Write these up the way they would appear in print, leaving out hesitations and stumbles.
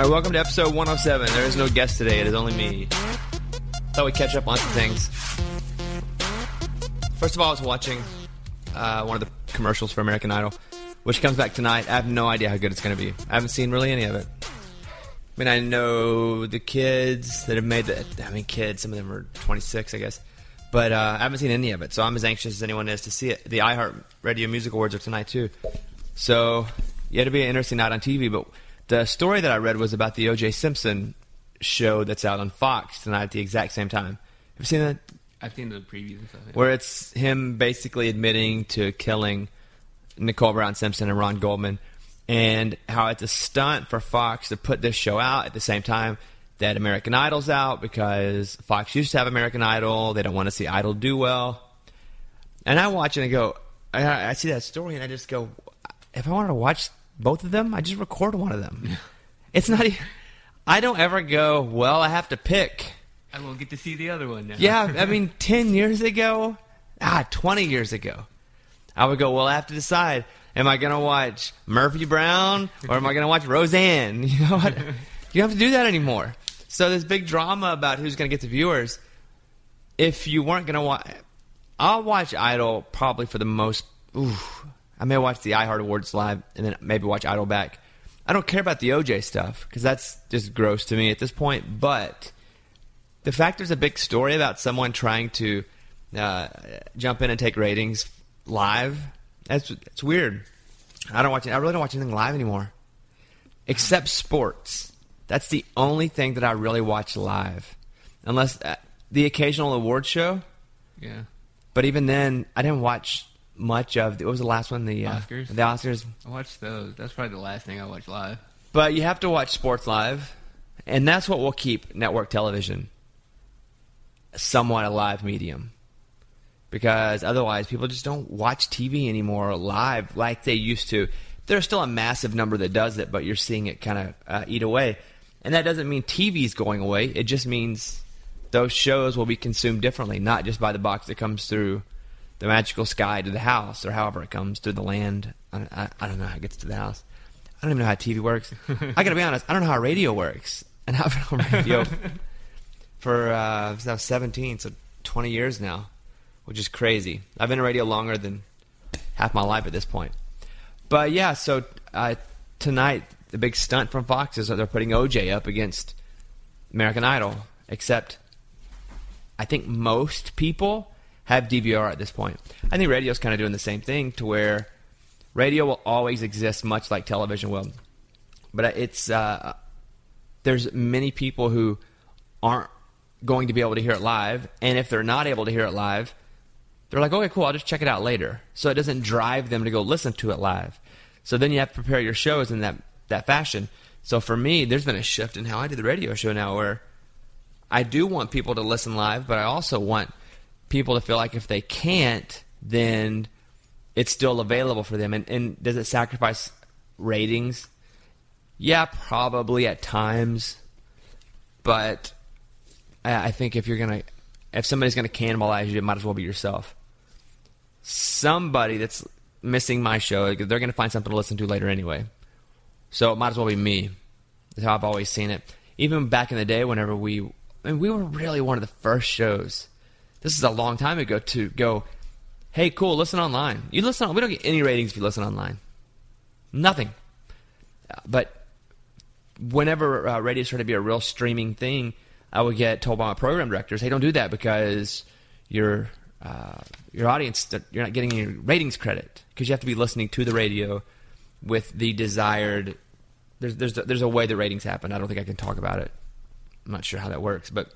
All right, welcome to episode 107. There is no guest today. It is only me. Thought we'd catch up on some things. First of all, I was watching one of the commercials for American Idol, which comes back tonight. I have no idea how good it's going to be. I haven't seen really any of it. I mean, I know the kids that have made the... I mean, kids, some of them are 26, I guess. But I haven't seen any of it, so I'm as anxious as anyone is to see it. The iHeartRadio Music Awards are tonight, too. So, yeah, it'll be an interesting night on TV, but the story that I read was about the O.J. Simpson show that's out on Fox tonight at the exact same time. Have you seen that? I've seen the previews and stuff. Yeah. Where it's him basically admitting to killing Nicole Brown Simpson and Ron Goldman, and how it's a stunt for Fox to put this show out at the same time that American Idol's out, because Fox used to have American Idol. They don't want to see Idol do well. And I watch it and go, I see that story and I just go, if I wanted to watch both of them, I just record one of them. It's not even, I don't ever go, well, I have to pick. I won't get to see the other one now. Yeah, I mean, 10 years ago, 20 years ago, I would go, well, I have to decide, am I going to watch Murphy Brown or am I going to watch Roseanne? You know what? You don't have to do that anymore. So there's big drama about who's going to get the viewers. If you weren't going to watch... I'll watch Idol probably for the most... I may watch the iHeart Awards live and then maybe watch Idol back. I don't care about the OJ stuff because that's just gross to me at this point. But the fact there's a big story about someone trying to jump in and take ratings live, it's weird. I really don't watch anything live anymore. Except sports. That's the only thing that I really watch live. Unless the occasional award show. Yeah. But even then, I didn't watch much of... What was the last one? The Oscars? The Oscars. I watched those. That's probably the last thing I watched live. But you have to watch sports live. And that's what will keep network television somewhat a live medium. Because otherwise, people just don't watch TV anymore live like they used to. There's still a massive number that does it, but you're seeing it kind of eat away. And that doesn't mean TV's going away. It just means those shows will be consumed differently, not just by the box that comes through the magical sky to the house, or however it comes through the land. I don't know how it gets to the house. I don't even know how TV works. I got to be honest, I don't know how radio works. And I've been on radio for since I was 17, so 20 years now, which is crazy. I've been on radio longer than half my life at this point. But yeah, so tonight, the big stunt from Fox is that they're putting OJ up against American Idol, except I think most people have DVR at this point. I think radio's kind of doing the same thing, to where radio will always exist much like television will. But it's there's many people who aren't going to be able to hear it live, and if they're not able to hear it live, they're like, okay, cool, I'll just check it out later. So it doesn't drive them to go listen to it live. So then you have to prepare your shows in that fashion. So for me, there's been a shift in how I do the radio show now, where I do want people to listen live, but I also want people to feel like if they can't, then it's still available for them. And does it sacrifice ratings? Yeah, probably at times. But I think if somebody's going to cannibalize you, it might as well be yourself. Somebody that's missing my show, they're going to find something to listen to later anyway. So it might as well be me. That's how I've always seen it. Even back in the day, whenever we were really one of the first shows. This is a long time ago to go, hey, cool, listen online. We don't get any ratings if you listen online. Nothing. But whenever radio started to be a real streaming thing, I would get told by my program directors, hey, don't do that because your audience, you're not getting any ratings credit, because you have to be listening to the radio with the desired. There's a way the ratings happen. I don't think I can talk about it. I'm not sure how that works, but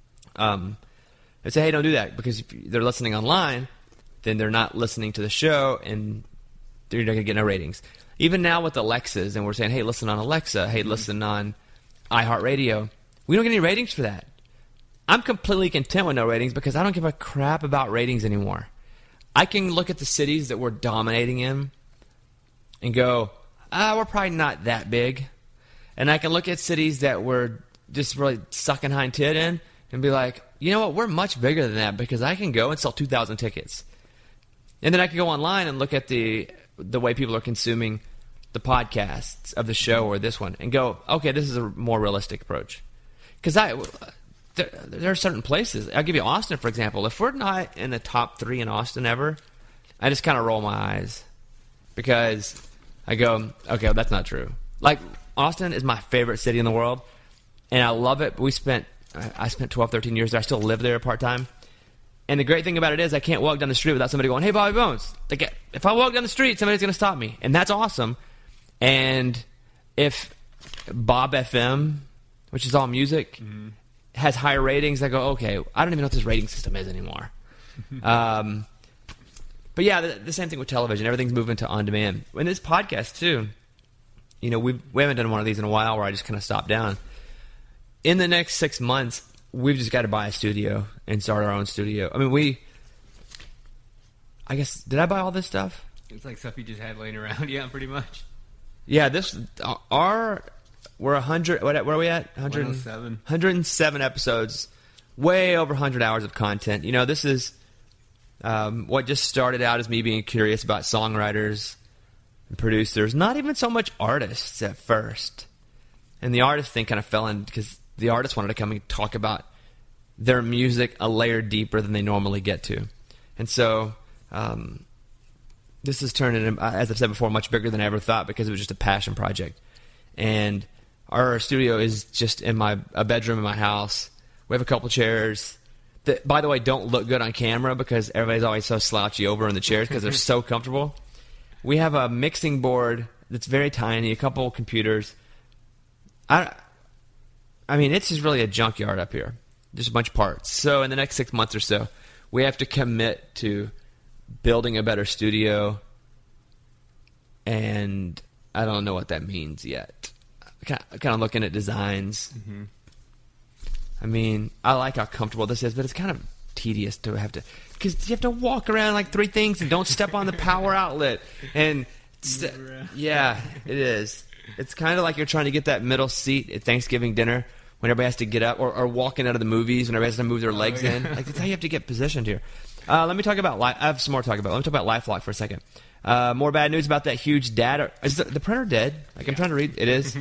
they say, hey, don't do that, because if they're listening online, then they're not listening to the show, and they're not going to get no ratings. Even now with Alexas, and we're saying, hey, listen on Alexa, hey, listen on iHeartRadio, we don't get any ratings for that. I'm completely content with no ratings, because I don't give a crap about ratings anymore. I can look at the cities that we're dominating in and go, we're probably not that big. And I can look at cities that we're just really sucking hind tit in and be like, you know what, we're much bigger than that, because I can go and sell 2,000 tickets. And then I can go online and look at the way people are consuming the podcasts of the show or this one and go, okay, this is a more realistic approach. Because there are certain places. I'll give you Austin, for example. If we're not in the top 3 in Austin ever, I just kind of roll my eyes because I go, okay, well, that's not true. Like, Austin is my favorite city in the world, and I love it. I spent 12, 13 years there. I still live there part-time. And the great thing about it is I can't walk down the street without somebody going, hey, Bobby Bones. Like, if I walk down the street, somebody's going to stop me. And that's awesome. And if Bob FM, which is all music, has higher ratings, I go, okay, I don't even know what this rating system is anymore. But yeah, the same thing with television. Everything's moving to on-demand. In this podcast, too, you know, we haven't done one of these in a while where I just kind of stopped down. In the next 6 months, we've just got to buy a studio and start our own studio. I mean, I guess, did I buy all this stuff? It's like stuff you just had laying around, yeah, pretty much. Yeah, we're 100, where are we at? 107. 107 episodes, way over 100 hours of content. You know, this is what just started out as me being curious about songwriters and producers, not even so much artists at first. And the artist thing kind of fell in because the artists wanted to come and talk about their music a layer deeper than they normally get to. And so this has turned into, as I've said before, much bigger than I ever thought because it was just a passion project. And our studio is just in a bedroom in my house. We have a couple chairs that, by the way, don't look good on camera because everybody's always so slouchy over in the chairs because they're so comfortable. We have a mixing board that's very tiny, a couple computers. I mean, it's just really a junkyard up here. Just a bunch of parts. So in the next 6 months or so, we have to commit to building a better studio, and I don't know what that means yet. Kind of looking at designs. Mm-hmm. I mean, I like how comfortable this is, but it's kind of tedious to have to, because you have to walk around like 3 things and don't step on the power outlet. And yeah, it is. It's kind of like you're trying to get that middle seat at Thanksgiving dinner when everybody has to get up, or walking out of the movies when everybody has to move their legs in. Like, that's how you have to get positioned here. Let me talk about I have some more to talk about. Let me talk about LifeLock for a second. More bad news about that huge data. Is the printer dead? Like, I'm trying to read. It is?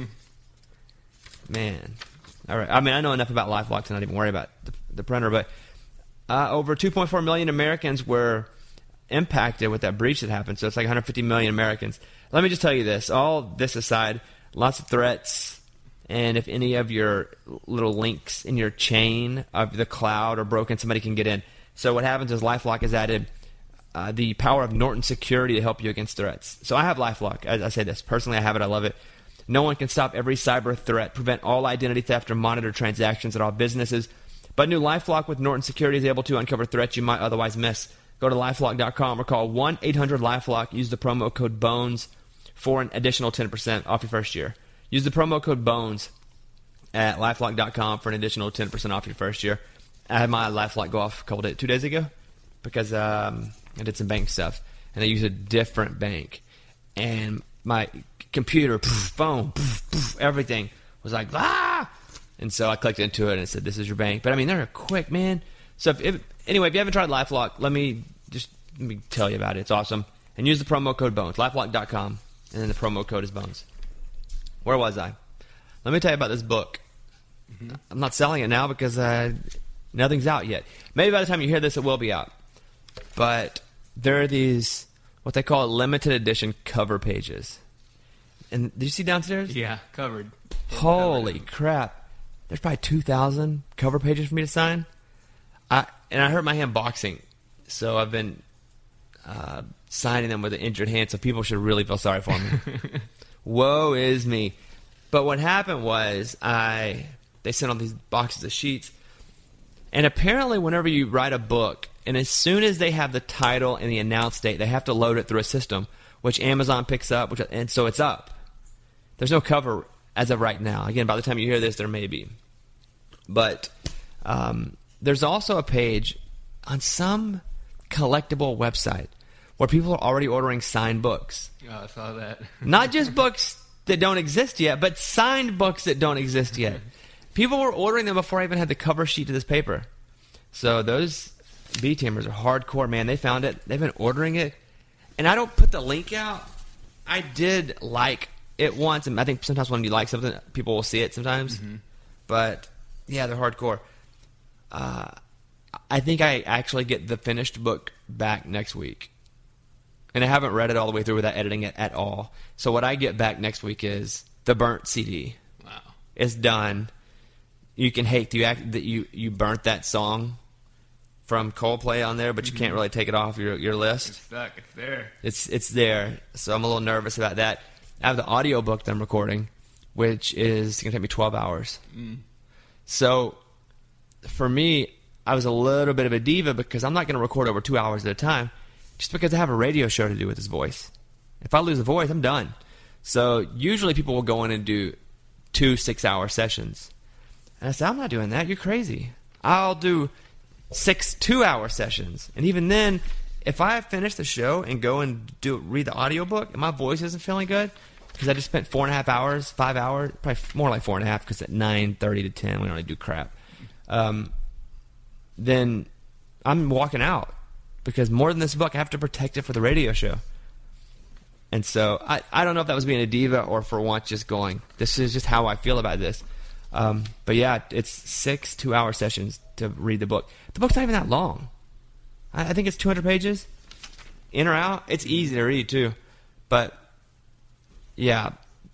Man. All right. I mean, I know enough about LifeLock to not even worry about the printer, but over 2.4 million Americans were impacted with that breach that happened. So it's like 150 million Americans. Let me just tell you this. All this aside, lots of threats. And if any of your little links in your chain of the cloud are broken, somebody can get in. So what happens is LifeLock has added the power of Norton Security to help you against threats. So I have LifeLock. I say this. Personally, I have it. I love it. No one can stop every cyber threat, prevent all identity theft, or monitor transactions at all businesses. But new LifeLock with Norton Security is able to uncover threats you might otherwise miss. Go to LifeLock.com or call 1-800-LifeLock. Use the promo code BONES for an additional 10% off your first year. Use the promo code BONES at LifeLock.com for an additional 10% off your first year. I had my LifeLock go off 2 days ago because I did some bank stuff, and I used a different bank. And my computer, phone, everything was like, ah! And so I clicked into it, and it said, this is your bank. But, I mean, they're quick, man. So, anyway, if you haven't tried LifeLock, let me tell you about it. It's awesome. And use the promo code BONES, LifeLock.com, and then the promo code is BONES. Where was I? Let me tell you about this book. Mm-hmm. I'm not selling it now because nothing's out yet. Maybe by the time you hear this, it will be out. But there are these, what they call limited edition cover pages. And did you see downstairs? Yeah, covered. Holy crap. There's probably 2,000 cover pages for me to sign. I hurt my hand boxing, so I've been signing them with an injured hand, so people should really feel sorry for me. Woe is me. But what happened was they sent all these boxes of sheets, and apparently whenever you write a book, and as soon as they have the title and the announce date, they have to load it through a system, which Amazon picks up, and so it's up. There's no cover as of right now. Again, by the time you hear this, there may be. But there's also a page on some collectible website where people are already ordering signed books. Oh, I saw that. Not just books that don't exist yet, but signed books that don't exist yet. People were ordering them before I even had the cover sheet to this paper. So those B-teamers are hardcore, man. They found it. They've been ordering it. And I don't put the link out I did like it once, and I think sometimes when you like something, people will see it sometimes. Mm-hmm. But yeah, they're hardcore. I think I actually get the finished book back next week. And I haven't read it all the way through without editing it at all. So what I get back next week is the burnt CD. Wow. It's done. You can hate that you burnt that song from Coldplay on there, but you can't really take it off your list. It's stuck. It's there. It's there. So I'm a little nervous about that. I have the audiobook that I'm recording, which is going to take me 12 hours. So for me, I was a little bit of a diva because I'm not going to record over 2 hours at a time just because I have a radio show to do with this voice. If I lose a voice, I'm done. So usually people will go in and do 2 6-hour sessions. And I said, I'm not doing that. You're crazy. I'll do 6 2-hour sessions. And even then, if I finish the show and go and read the audiobook and my voice isn't feeling good because I just spent 4.5 hours, 5 hours, probably more like 4.5 because at 9:30 to 10 we only do crap. Then I'm walking out because more than this book, I have to protect it for the radio show. And so I don't know if that was being a diva or for once just going, this is just how I feel about this. But yeah, it's 6 2-hour sessions to read the book. The book's not even that long. I think it's 200 pages, in or out. It's easy to read too, but yeah,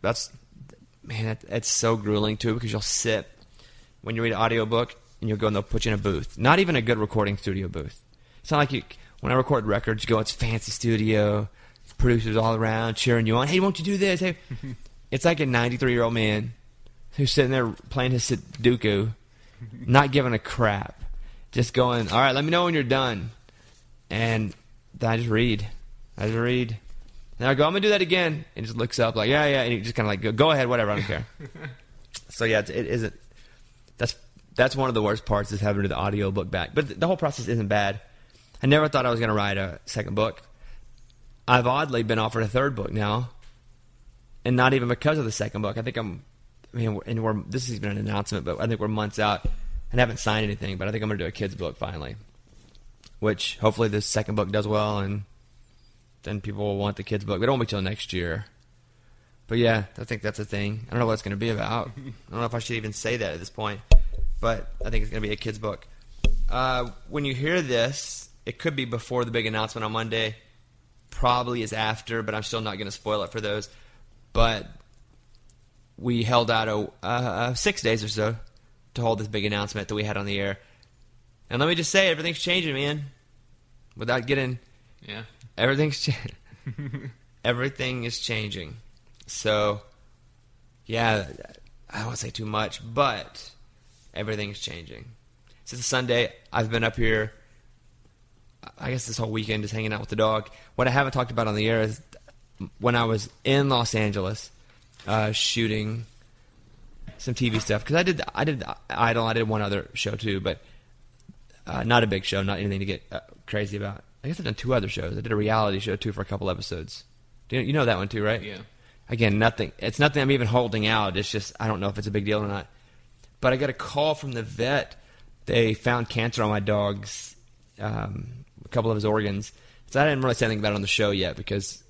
it's so grueling too because you'll sit when you read an audiobook and you'll go and they'll put you in a booth. Not even a good recording studio booth. It's not like when I record records, you go, it's fancy studio, producers all around cheering you on. Hey, won't you do this? Hey, it's like a 93-year-old man who's sitting there playing his Sudoku, not giving a crap, just going, all right, let me know when you're done. And then I just read. And I go, I'm going to do that again. And he just looks up like, yeah. And he just kind of like, go ahead, whatever, I don't care. So yeah, it isn't. That's one of the worst parts is having to do the audio book back. But the whole process isn't bad. I never thought I was going to write a second book. I've oddly been offered a third book now. And not even because of the second book. I think this is even an announcement, but I think we're months out and haven't signed anything. But I think I'm going to do a kid's book finally. Which hopefully this second book does well and then people will want the kids' book. But it won't be till next year. But yeah, I think that's a thing. I don't know what it's going to be about. I don't know if I should even say that at this point. But I think it's going to be a kid's book. When you hear this, it could be before the big announcement on Monday. Probably is after, but I'm still not going to spoil it for those. But we held out 6 days or so to hold this big announcement that we had on the air. And let me just say, everything's changing, man. Without getting... Yeah. Everything is changing. So, yeah, I don't want to say too much, but everything's changing. Since Sunday, I've been up here, I guess this whole weekend, just hanging out with the dog. What I haven't talked about on the air is when I was in Los Angeles shooting some TV stuff. Because I did Idol, I did one other show too, but not a big show, not anything to get crazy about. I guess I've done 2 other shows. I did a reality show too for a couple episodes. You know that one too, right? Yeah. Again, nothing. It's nothing I'm even holding out. It's just I don't know if it's a big deal or not. But I got a call from the vet. They found cancer on my dog's, a couple of his organs. So I didn't really say anything about it on the show yet because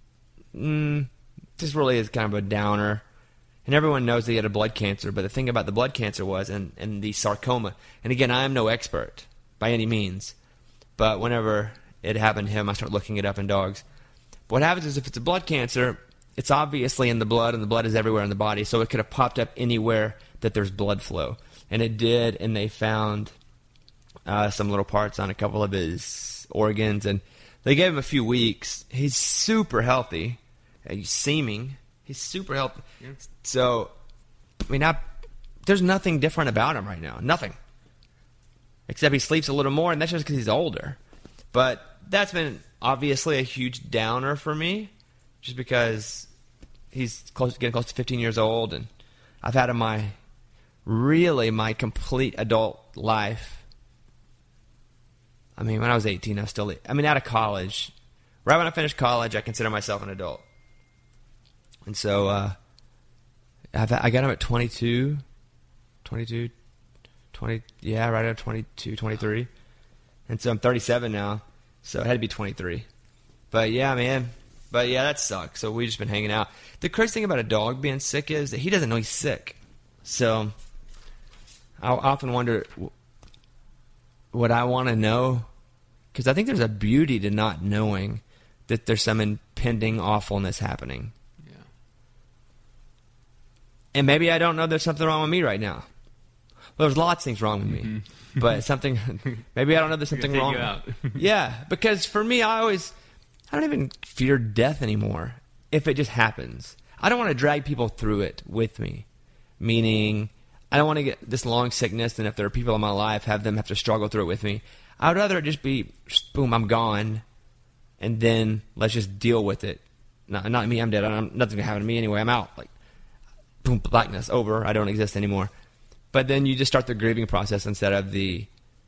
this really is kind of a downer. And everyone knows that he had a blood cancer. But the thing about the blood cancer was, and the sarcoma, and again, I am no expert by any means. But whenever it happened to him, I started looking it up in dogs. But what happens is if it's a blood cancer, it's obviously in the blood, and the blood is everywhere in the body. So it could have popped up anywhere that there's blood flow. And it did, and they found some little parts on a couple of his organs. And they gave him a few weeks. He's super healthy. He's super healthy. Yeah. So, I mean, there's nothing different about him right now. Nothing. Except he sleeps a little more, and that's just because he's older. But that's been obviously a huge downer for me, just because he's getting close to 15 years old, and I've had him my complete adult life. I mean, when I was 18, out of college. Right when I finished college, I consider myself an adult. And so I got him at 22, yeah, right at 22, 23. And so I'm 37 now, so it had to be 23. But yeah, man, But yeah, that sucks. So we've just been hanging out. The crazy thing about a dog being sick is that he doesn't know he's sick. So I often wonder, would I want to know? Because I think there's a beauty to not knowing that there's some impending awfulness happening. Yeah. And maybe I don't know there's something wrong with me right now. Well, there's lots of things wrong with me. Mm-hmm. But maybe I don't know there's something wrong. You out. Yeah, because for me, I don't even fear death anymore if it just happens. I don't want to drag people through it with me. Meaning, I don't want to get this long sickness, and if there are people in my life, have them have to struggle through it with me. I would rather it just be, boom, I'm gone, and then let's just deal with it. Not me, I'm dead. Nothing's going to happen to me anyway. I'm out. Like, boom, blackness, over. I don't exist anymore. But then you just start the grieving process instead of the,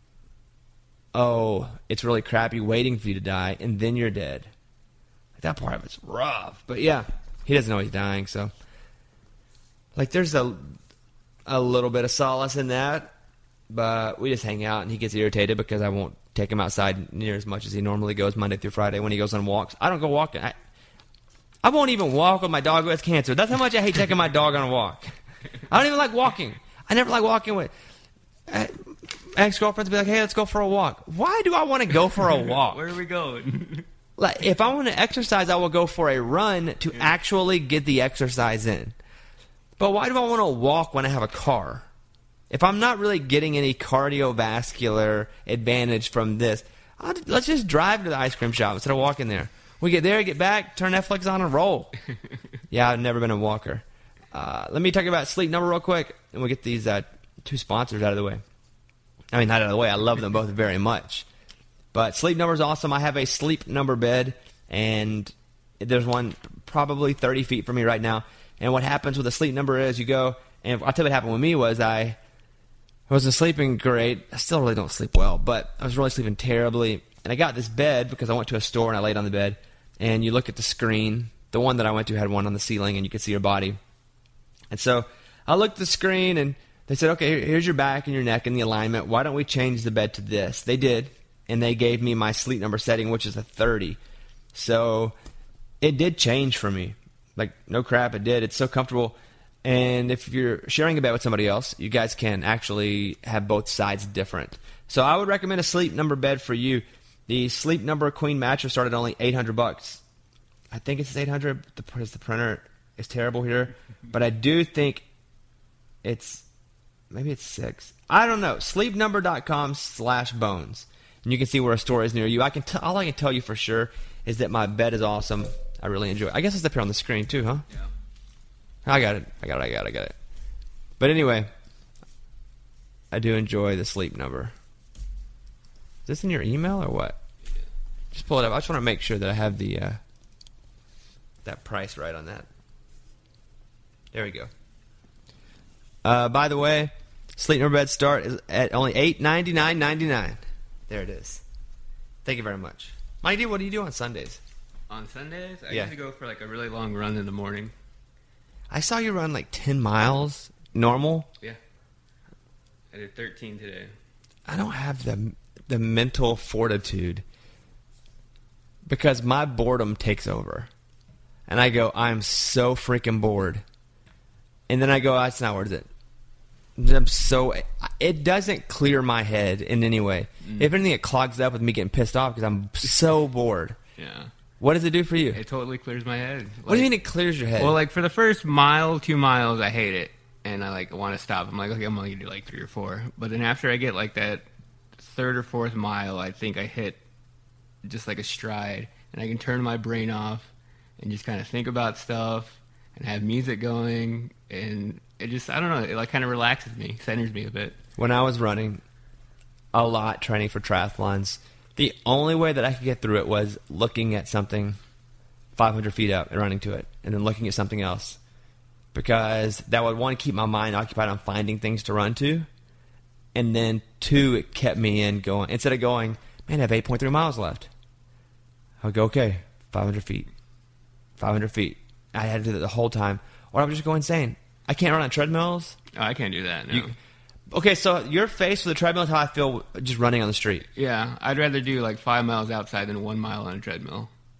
oh, it's really crappy waiting for you to die, and then you're dead. Like, that part of it's rough. But yeah, he doesn't know he's dying, so. Like, there's a little bit of solace in that, but we just hang out, and he gets irritated because I won't take him outside near as much as he normally goes Monday through Friday when he goes on walks. I don't go walking. I won't even walk with my dog who has cancer. That's how much I hate taking my dog on a walk. I don't even like walking. I never like walking with ex-girlfriends. Be like, hey, let's go for a walk. Why do I want to go for a walk? Where are we going? Like, if I want to exercise, I will go for a run to actually get the exercise in. But why do I want to walk when I have a car? If I'm not really getting any cardiovascular advantage from this, let's just drive to the ice cream shop instead of walking there. We get there, get back, turn Netflix on, and roll. Yeah, I've never been a walker. Let me talk about Sleep Number real quick, and we'll get these two sponsors out of the way. I mean, not out of the way. I love them both very much. But Sleep Number is awesome. I have a Sleep Number bed, and there's one probably 30 feet from me right now. And what happens with a Sleep Number is you go, and I'll tell you what happened with me was I wasn't sleeping great. I still really don't sleep well, but I was really sleeping terribly. And I got this bed because I went to a store and I laid on the bed. And you look at the screen. The one that I went to had one on the ceiling, and you could see your body. And so I looked at the screen, and they said, okay, here's your back and your neck and the alignment. Why don't we change the bed to this? They did, and they gave me my Sleep Number setting, which is a 30. So it did change for me. Like, no crap, it did. It's so comfortable. And if you're sharing a bed with somebody else, you guys can actually have both sides different. So I would recommend a Sleep Number bed for you. The Sleep Number Queen mattress started at only $800. I think it's $800. The printer is terrible here, but I do think maybe it's $6. I don't know. Sleepnumber.com/bones, and you can see where a store is near you. All I can tell you for sure is that my bed is awesome. I really enjoy it. I guess it's up here on the screen too, huh? Yeah. I got it. But anyway, I do enjoy the Sleep Number. Is this in your email or what? Yeah. Just pull it up. I just want to make sure that I have the that price right on that. There we go. By the way, Sleep Number beds start at only $899.99. There it is. Thank you very much. Mikey, what do you do on Sundays? On Sundays, I Yeah. usually go for like a really long run in the morning. I saw you run like 10 miles normal. Yeah. I did 13 today. I don't have the mental fortitude because my boredom takes over. And I go, I'm so freaking bored. And then I go, it's not worth it. It doesn't clear my head in any way. If anything, it clogs up with me getting pissed off because I'm so bored. Yeah. What does it do for you? It totally clears my head. What do you mean it clears your head? Well, like for the first mile, 2 miles, I hate it. And I like want to stop. I'm like, okay, I'm only going to do like 3 or 4. But then after I get like that 3rd or 4th mile, I think I hit just like a stride. And I can turn my brain off and just kind of think about stuff and have music going. And it just, I don't know, it like kind of relaxes me, centers me a bit. When I was running a lot, training for triathlons, the only way that I could get through it was looking at something 500 feet up and running to it, and then looking at something else. Because that would, one, keep my mind occupied on finding things to run to, and then 2, it kept me in going. Instead of going, man, I have 8.3 miles left. I would go, okay, 500 feet. 500 feet. I had to do that the whole time. Or I would just go insane. I can't run on treadmills. Oh, I can't do that, no. Okay, so your face with the treadmill is how I feel just running on the street. Yeah, I'd rather do like 5 miles outside than 1 mile on a treadmill.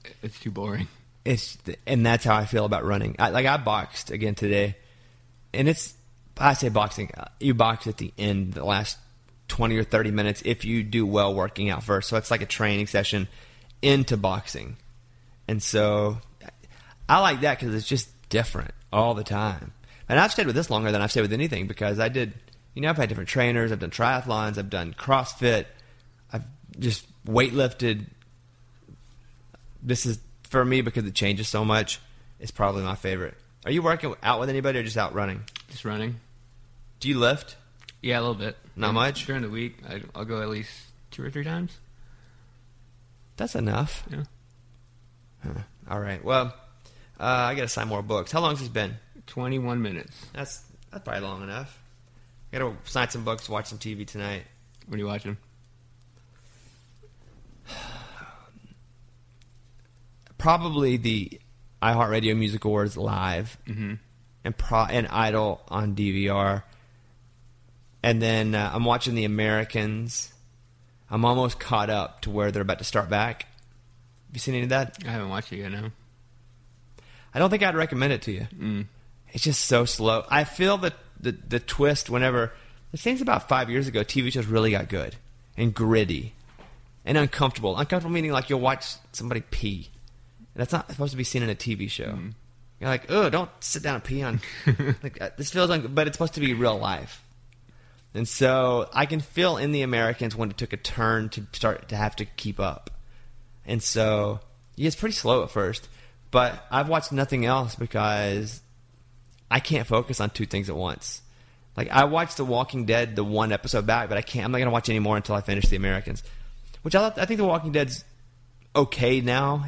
It's too boring. And that's how I feel about running. I boxed again today, and I say boxing. You box at the end, the last 20 or 30 minutes, if you do well working out first. So it's like a training session into boxing, and so I like that because it's just different all the time. And I've stayed with this longer than I've stayed with anything because I've had different trainers. I've done triathlons. I've done CrossFit. I've just weightlifted. This is, for me, because it changes so much, it's probably my favorite. Are you working out with anybody or just out running? Just running. Do you lift? Yeah, a little bit. Not much? During the week, I'll go at least 2 or 3 times. That's enough. Yeah. Huh. All right. Well, I got to sign more books. How long has this been? 21 minutes. That's probably long enough. I got to sign some books, watch some TV tonight. What are you watching? Probably the iHeartRadio Music Awards live, Mm-hmm. and Idol on DVR. And then I'm watching The Americans. I'm almost caught up to where they're about to start back. Have you seen any of that? I haven't watched it yet, no. I don't think I'd recommend it to you. Mm. It's just so slow. I feel that the twist whenever... It seems about 5 years ago, TV shows really got good and gritty and uncomfortable. Uncomfortable meaning like you'll watch somebody pee. That's not supposed to be seen in a TV show. Mm. You're like, oh, don't sit down and pee on... this feels... but it's supposed to be real life. And so I can feel in The Americans when it took a turn to start to have to keep up. And so, yeah, it's pretty slow at first. But I've watched nothing else because I can't focus on 2 things at once. Like, I watched The Walking Dead, the 1 episode back, but I'm not going to watch any more until I finish The Americans. Which I think The Walking Dead's okay now.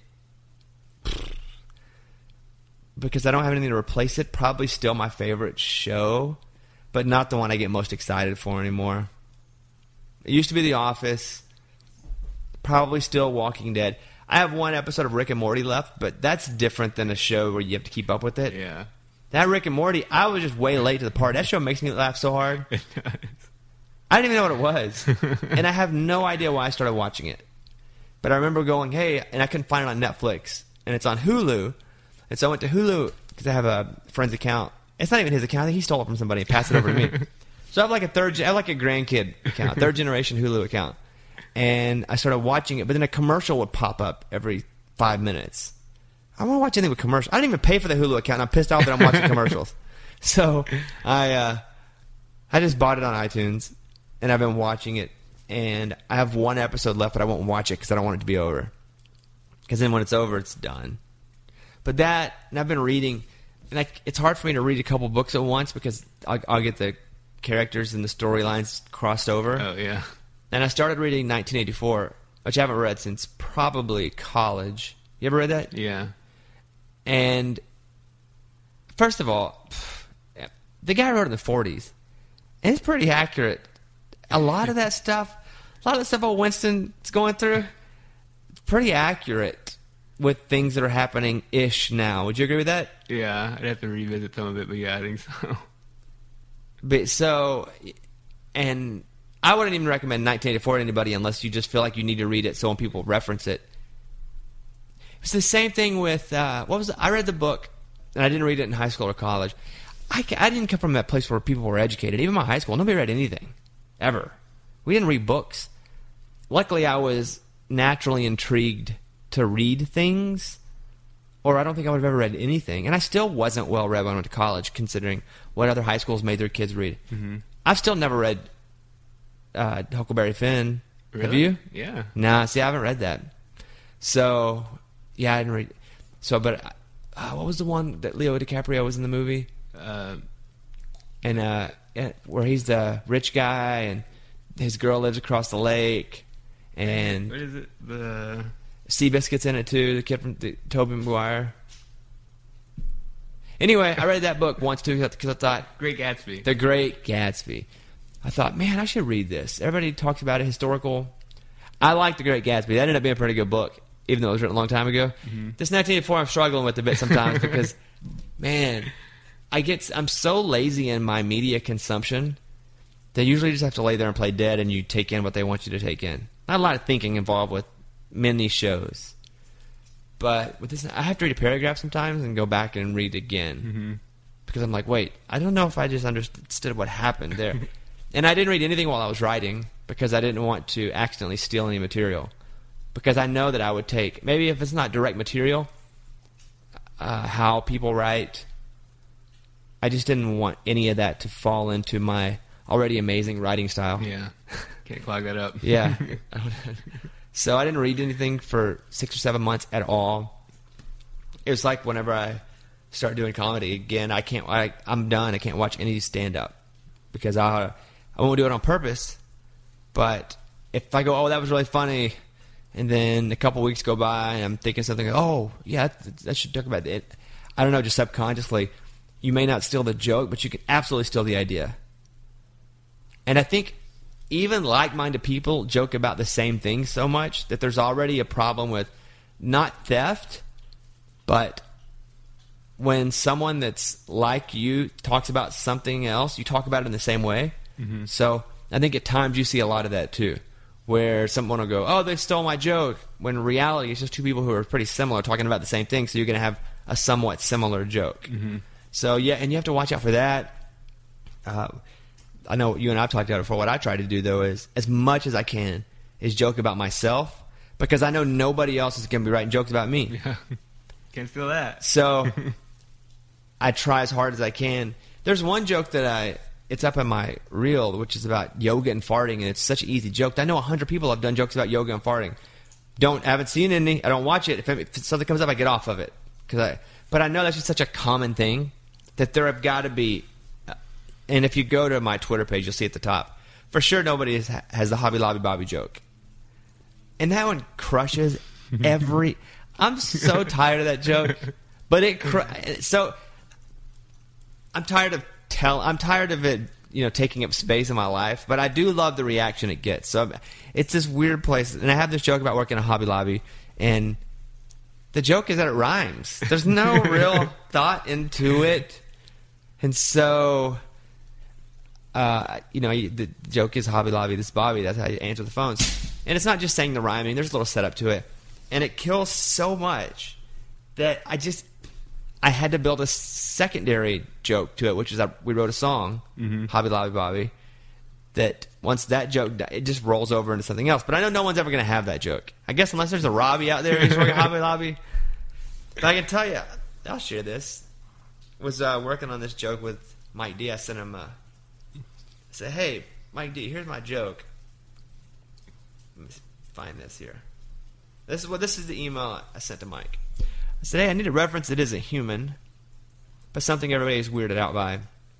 Because I don't have anything to replace it. Probably still my favorite show, but not the one I get most excited for anymore. It used to be The Office. Probably still Walking Dead. I have 1 episode of Rick and Morty left, but that's different than a show where you have to keep up with it. Yeah. That Rick and Morty, I was just way late to the party. That show makes me laugh so hard. It does. I didn't even know what it was. And I have no idea why I started watching it. But I remember going, hey, and I couldn't find it on Netflix. And it's on Hulu. And so I went to Hulu because I have a friend's account. It's not even his account. I think he stole it from somebody and passed it over to me. So I have like a grandkid account, 3rd generation Hulu account. And I started watching it, but then a commercial would pop up every 5 minutes. I want to watch anything with commercials. I didn't even pay for the Hulu account, and I'm pissed off that I'm watching commercials. So I just bought it on iTunes, and I've been watching it. And I have 1 episode left, but I won't watch it because I don't want it to be over. Because then when it's over, it's done. But that, and I've been reading, and it's hard for me to read a couple books at once because I'll get the characters and the storylines crossed over. Oh, yeah. And I started reading 1984, which I haven't read since probably college. You ever read that? Yeah. And first of all, the guy wrote it in the 40s. And it's pretty accurate. A lot of that stuff, what Winston's going through, it's pretty accurate with things that are happening-ish now. Would you agree with that? Yeah, I'd have to revisit some of it, but yeah, I think so. And I wouldn't even recommend 1984 to anybody unless you just feel like you need to read it so when people reference it. It's the same thing with, I read the book, and I didn't read it in high school or college. I didn't come from that place where people were educated. Even my high school, nobody read anything, ever. We didn't read books. Luckily, I was naturally intrigued to read things, or I don't think I would have ever read anything. And I still wasn't well read when I went to college, considering what other high schools made their kids read. Mm-hmm. I've still never read Huckleberry Finn. Really? Have you? Yeah. Nah, see, I haven't read that. So, yeah, I didn't read. So, but what was the one that Leo DiCaprio was in the movie? Where he's the rich guy and his girl lives across the lake, and what is it? The Seabiscuit's in it too. The kid from Tobey Maguire. Anyway, I read that book once too because I thought Great Gatsby. The Great Gatsby. I thought, man, I should read this. Everybody talks about it, historical. I like The Great Gatsby. That ended up being a pretty good book, even though it was written a long time ago. Mm-hmm. This 1984 I'm struggling with a bit sometimes because, man, I'm so lazy in my media consumption that usually just have to lay there and play dead and you take in what they want you to take in. Not a lot of thinking involved with many shows. But with this, I have to read a paragraph sometimes and go back and read again. Because I'm like, wait, I don't know if I just understood what happened there. And I didn't read anything while I was writing because I didn't want to accidentally steal any material. Because I know that I would take, maybe if it's not direct material, how people write, I just didn't want any of that to fall into my already amazing writing style. Yeah. Can't clog that up. Yeah. So I didn't read anything for 6 or 7 months at all. It was like whenever I start doing comedy again, I'm done. I can't watch any stand-up because I won't do it on purpose. But if I go, oh, that was really funny, and then a couple weeks go by and I'm thinking something, oh, yeah, that should talk about it. I don't know, just subconsciously, you may not steal the joke, but you can absolutely steal the idea. And I think even like-minded people joke about the same thing so much that there's already a problem with not theft, but when someone that's like you talks about something else, you talk about it in the same way. So I think at times you see a lot of that too, where someone will go, oh, they stole my joke, when in reality it's just two people who are pretty similar talking about the same thing, so you're going to have a somewhat similar joke. So yeah, and you have to watch out for that. I know you and I have talked about it before. What I try to do, though, is as much as I can is joke about myself, because I know nobody else is going to be writing jokes about me. Yeah. Can't steal that. So I try as hard as I can. There's one joke that it's up in my reel, which is about yoga and farting, and it's such an easy joke. I know 100 people have done jokes about yoga and farting. Haven't seen any. I don't watch it. If something comes up, I get off of it. But I know that's just such a common thing that there have got to be. And if you go to my Twitter page, you'll see at the top. For sure, nobody has the Hobby Lobby Bobby joke. And that one crushes every... I'm so tired of that joke. But so I'm tired of it, taking up space in my life. But I do love the reaction it gets. So it's this weird place. And I have this joke about working at Hobby Lobby. And the joke is that it rhymes. There's no real thought into it. And so... the joke is Hobby Lobby, this Bobby. That's how you answer the phones. And it's not just saying the rhyming. There's a little setup to it. And it kills so much that I had to build a secondary joke to it, which is we wrote a song, Hobby Lobby Bobby, that once that joke, it just rolls over into something else. But I know no one's ever going to have that joke. I guess unless there's a Robbie out there who's working Hobby Lobby. But I can tell you, I'll share this. I was working on this joke with Mike D. I sent him I said, hey, Mike D, here's my joke. Let me find this here. This is the email I sent to Mike. I said, hey, I need a reference that isn't human, but something everybody is weirded out by.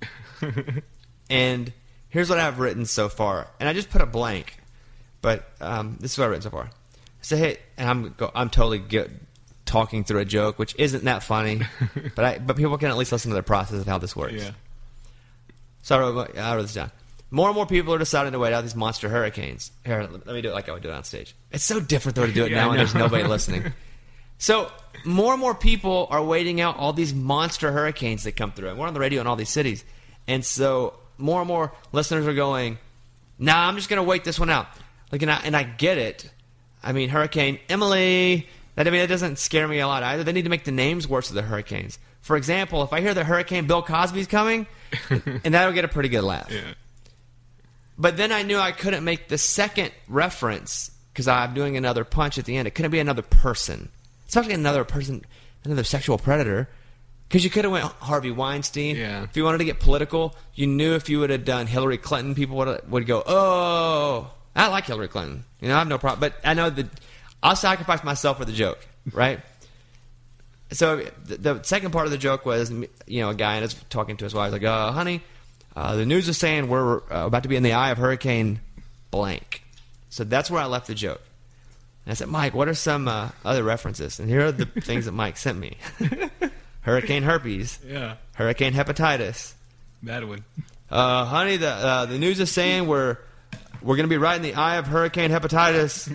And here's what I've written so far. And I just put a blank, but this is what I've written so far. I said, hey, and I'm totally talking through a joke, which isn't that funny, but people can at least listen to the process of how this works. Yeah. So I wrote this down. More and more people are deciding to wait out these monster hurricanes. Here, let me do it like I would do it on stage. It's so different, though, to do it now when there's nobody listening. So more and more people are waiting out all these monster hurricanes that come through. And we're on the radio in all these cities. And so more and more listeners are going, nah, I'm just going to wait this one out. And I get it. I mean, Hurricane Emily, that doesn't scare me a lot either. They need to make the names worse of the hurricanes. For example, if I hear the Hurricane Bill Cosby's coming, and that'll get a pretty good laugh. Yeah. But then I knew I couldn't make the second reference because I'm doing another punch at the end. It couldn't be another person, especially another person, another sexual predator. Because you could have went Harvey Weinstein. Yeah. If you wanted to get political, you knew if you would have done Hillary Clinton, people would go, oh, I like Hillary Clinton. I have no problem. But I know that I'll sacrifice myself for the joke, right? So the second part of the joke was, a guy and I was talking to his wife, like, honey, the news is saying we're about to be in the eye of Hurricane blank. So that's where I left the joke. And I said, Mike, what are some other references? And here are the things that Mike sent me. Hurricane herpes. Yeah. Hurricane hepatitis. Bad one. Honey, the news is saying we're going to be right in the eye of Hurricane hepatitis.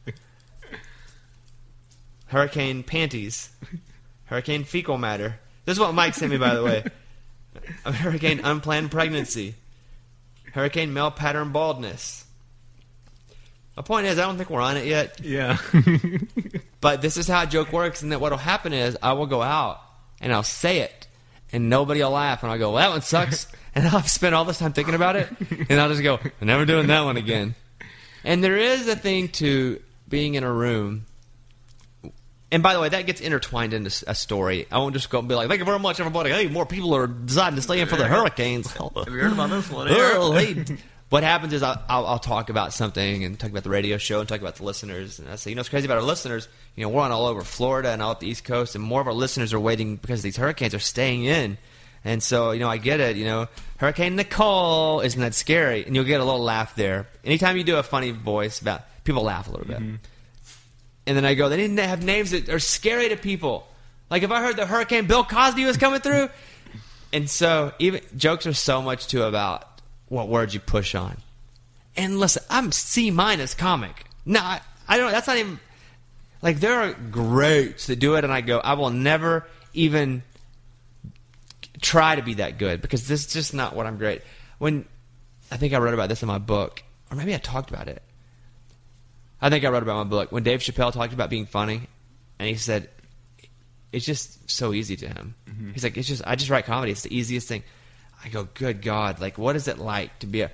Hurricane panties. Hurricane fecal matter. This is what Mike sent me, by the way. Hurricane unplanned pregnancy. Hurricane male pattern baldness. My point is, I don't think we're on it yet. Yeah. But this is how a joke works, and that what'll happen is I will go out and I'll say it, and nobody will laugh, and I'll go, well, that one sucks, and I'll spend all this time thinking about it, and I'll just go, I'm never doing that one again. And there is a thing to being in a room, and by the way, that gets intertwined into a story. I won't just go and be like, thank you very much, everybody. Hey, more people are deciding to stay in for the hurricanes. Have you heard about this one? Hey. What happens is I'll talk about something and talk about the radio show and talk about the listeners. And I say, what's crazy about our listeners? We're on all over Florida and all at the East Coast, and more of our listeners are waiting because these hurricanes are staying in. And so, I get it. Hurricane Nicole, isn't that scary? And you'll get a little laugh there. Anytime you do a funny voice, people laugh a little bit. Mm-hmm. And then I go, they didn't have names that are scary to people. Like if I heard the Hurricane Bill Cosby was coming through. And so even jokes are so much too about what words you push on. And listen, I'm C- comic. No, I don't. That's not even like there are greats that do it, and I go, I will never even try to be that good because this is just not what I'm great. When I think I wrote about this in my book, or maybe I talked about it. I think I wrote about my book when Dave Chappelle talked about being funny, and he said it's just so easy to him. Mm-hmm. He's like, I just write comedy. It's the easiest thing. I go, good God, like, what is it like to be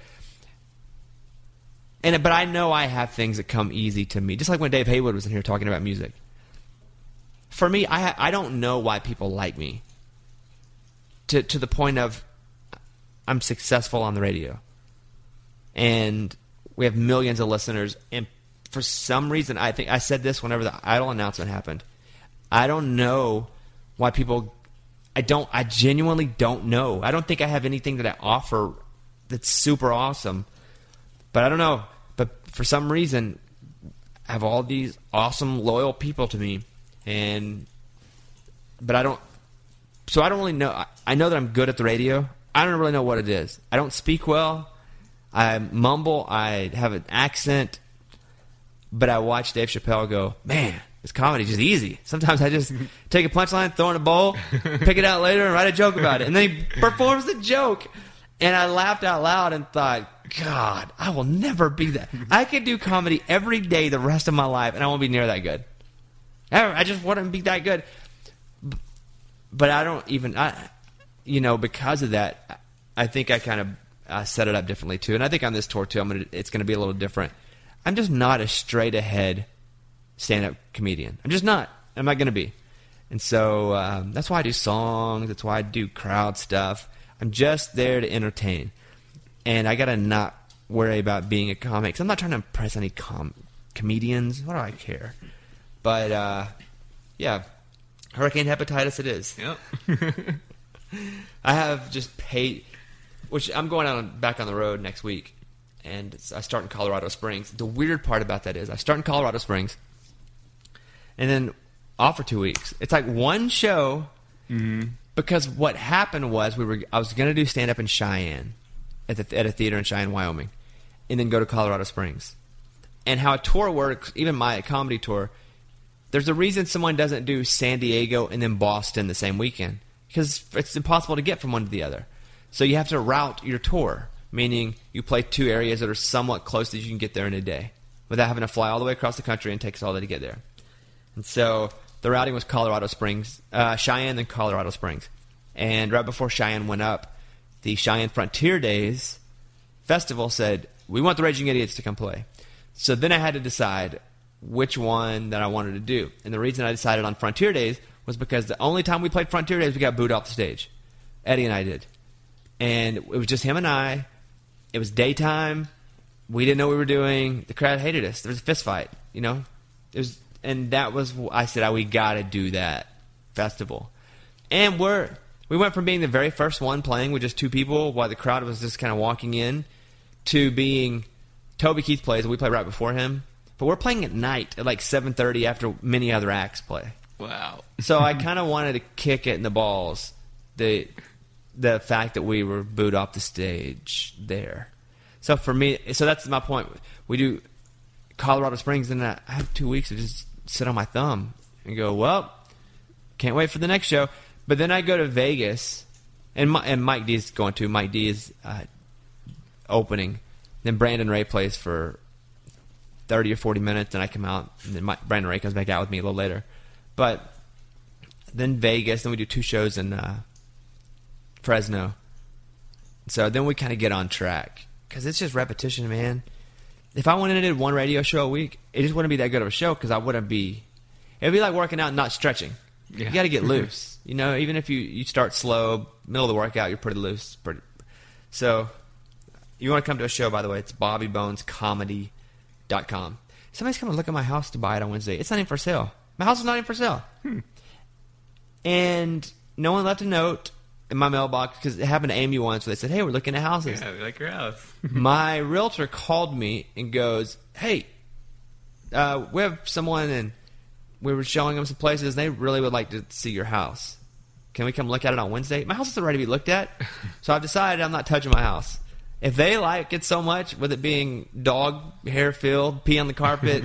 but I know I have things that come easy to me. Just like when Dave Haywood was in here talking about music. For me, I don't know why people like me. To the point of I'm successful on the radio. And we have millions of listeners. And for some reason, I think I said this whenever the Idol announcement happened. I don't know why people... I genuinely don't know. I don't think I have anything that I offer that's super awesome. But I don't know. But for some reason, I have all these awesome, loyal people to me. But I don't... So I don't really know. I know that I'm good at the radio. I don't really know what it is. I don't speak well. I mumble. I have an accent. But I watch Dave Chappelle go, man... This comedy is just easy. Sometimes I just take a punchline, throw it in a bowl, pick it out later, and write a joke about it. And then he performs the joke. And I laughed out loud and thought, God, I will never be that. I could do comedy every day the rest of my life, and I won't be near that good. I just wouldn't be that good. But I don't even, because of that, I think I kind of set it up differently, too. And I think on this tour, too, it's going to be a little different. I'm just not a straight-ahead stand-up comedian. I'm just not. I'm not going to be. And so that's why I do songs. That's why I do crowd stuff. I'm just there to entertain. And I got to not worry about being a comic. 'Cause I'm not trying to impress any comedians. What do I care? But, yeah. Hurricane hepatitis it is. Yep. I have just paid... Which I'm going back on the road next week. And I start in Colorado Springs. The weird part about that is I start in Colorado Springs... And then off for 2 weeks. It's like one show because what happened was I was going to do stand-up in Cheyenne at a theater in Cheyenne, Wyoming, and then go to Colorado Springs. And how a tour works, even my comedy tour, there's a reason someone doesn't do San Diego and then Boston the same weekend because it's impossible to get from one to the other. So you have to route your tour, meaning you play two areas that are somewhat close that you can get there in a day without having to fly all the way across the country and take us all day to get there. And so the routing was Colorado Springs, Cheyenne, then Colorado Springs. And right before Cheyenne went up, the Cheyenne Frontier Days Festival said, we want the Raging Idiots to come play. So then I had to decide which one that I wanted to do. And the reason I decided on Frontier Days was because the only time we played Frontier Days, we got booed off the stage. Eddie and I did. And it was just him and I. It was daytime. We didn't know what we were doing. The crowd hated us. There was a fist fight, And that was, I said, we got to do that festival. And we went from being the very first one playing with just two people while the crowd was just kind of walking in to being Toby Keith plays, and we play right before him. But we're playing at night at like 7:30 after many other acts play. Wow. So I kind of wanted to kick it in the balls, the fact that we were booed off the stage there. So for me, that's my point. We do Colorado Springs, and I have 2 weeks to just sit on my thumb and go, well, can't wait for the next show. But then I go to Vegas, and Mike D is going to. Mike D is opening. Then Brandon Ray plays for 30 or 40 minutes, and I come out, and then Brandon Ray comes back out with me a little later. But then Vegas, then we do 2 shows in Fresno. So then we kind of get on track because it's just repetition, man. If I went in and did 1 radio show a week, it just wouldn't be that good of a show because I wouldn't be. It'd be like working out and not stretching. Yeah. You got to get loose. You know, even if you start slow, middle of the workout, you're pretty loose. So you want to come to a show, by the way, it's BobbyBonesComedy.com. Somebody's coming to look at my house to buy it on Wednesday. It's not even for sale. My house is not even for sale. And no one left a note in my mailbox because it happened to Amy once where they said, hey, we're looking at houses. Yeah, we like your house. My realtor called me and goes, hey, we have someone and we were showing them some places. And they really would like to see your house. Can we come look at it on Wednesday? My house is ready to be looked at. So I've decided I'm not touching my house. If they like it so much, with it being dog hair filled, pee on the carpet,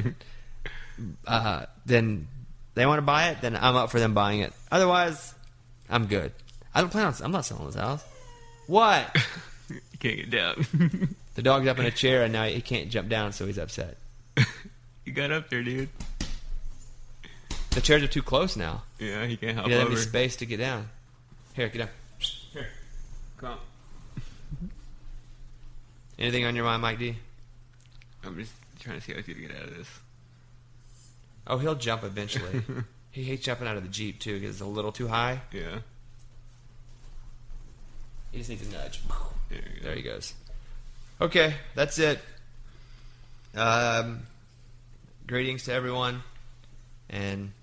then they want to buy it, then I'm up for them buying it. Otherwise, I'm good. I'm not selling this house. What? You can't get down. The dog's up in a chair and now he can't jump down, so he's upset. You got up there, dude. The chairs are too close now. Yeah, he can't help He doesn't over. have any space to get down. Here, get down. Here. Come on. Anything on your mind, Mike D? I'm just trying to see how he's going to get out of this. Oh, he'll jump eventually. He hates jumping out of the Jeep, too, because it's a little too high. Yeah. He just needs a nudge. There he goes. Okay, that's it. Greetings to everyone. And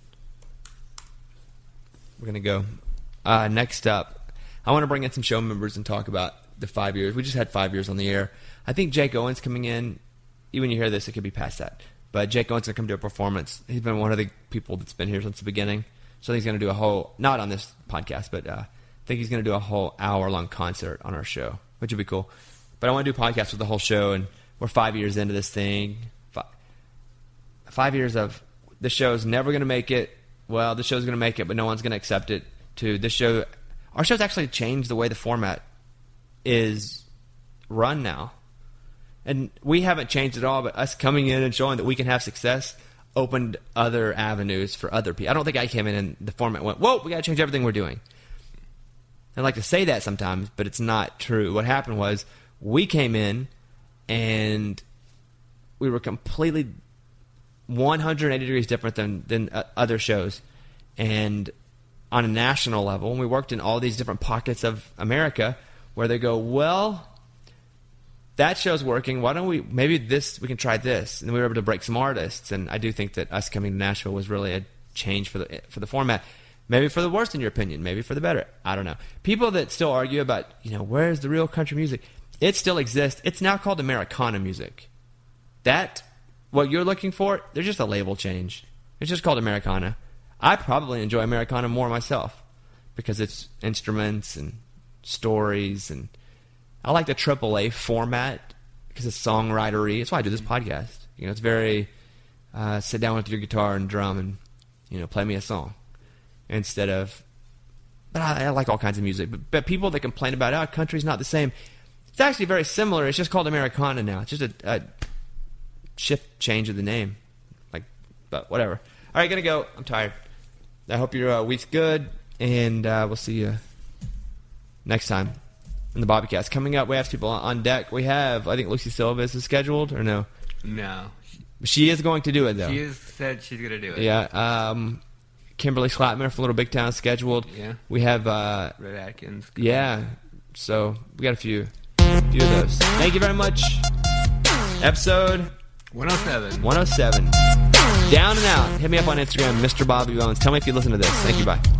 we're going to go. Next up, I want to bring in some show members and talk about the 5 years. We just had 5 years on the air. I think Jake Owen's coming in. Even when you hear this, it could be past that. But Jake Owen's going to come do a performance. He's been one of the people that's been here since the beginning. So I think he's going to do a whole, not on this podcast, but I think he's going to do a whole hour-long concert on our show, which would be cool. But I want to do a podcast with the whole show, and we're 5 years into this thing. 5 years of the show's never going to make it. Well, the show's going to make it, but no one's going to accept it. To this show, our show's actually changed the way the format is run now. And we haven't changed at all, but us coming in and showing that we can have success opened other avenues for other people. I don't think I came in and the format went, whoa, we got to change everything we're doing. I like to say that sometimes, but it's not true. What happened was we came in and we were completely 180 degrees different than other shows. And on a national level, and we worked in all these different pockets of America where they go, well, that show's working. Why don't we we can try this? And we were able to break some artists. And I do think that us coming to Nashville was really a change for the format. Maybe for the worse, in your opinion. Maybe for the better. I don't know. People that still argue about, where's the real country music? It still exists. It's now called Americana music. That, what you're looking for, there's just a label change. It's just called Americana. I probably enjoy Americana more myself because it's instruments and stories, and I like the AAA format because it's songwritery. That's why I do this podcast. It's very sit down with your guitar and drum and play me a song instead of. But I like all kinds of music. But people that complain about country's not the same. It's actually very similar. It's just called Americana now. It's just a shift change of the name. But whatever. All right, gonna go. I'm tired. I hope your week's good, and we'll see you next time in the Bobbycast. Coming up, we have people on deck. We have, I think Lucy Silva is scheduled, or no? No. She is going to do it, though. She has said she's going to do it. Yeah. Kimberly Slatman from Little Big Town scheduled. Yeah. We have... Red Atkins. Yeah. So, we got a few of those. Thank you very much. Episode... 107. 107. Down and out. Hit me up on Instagram, Mr. Bobby Bones. Tell me if you listen to this. Thank you. Bye.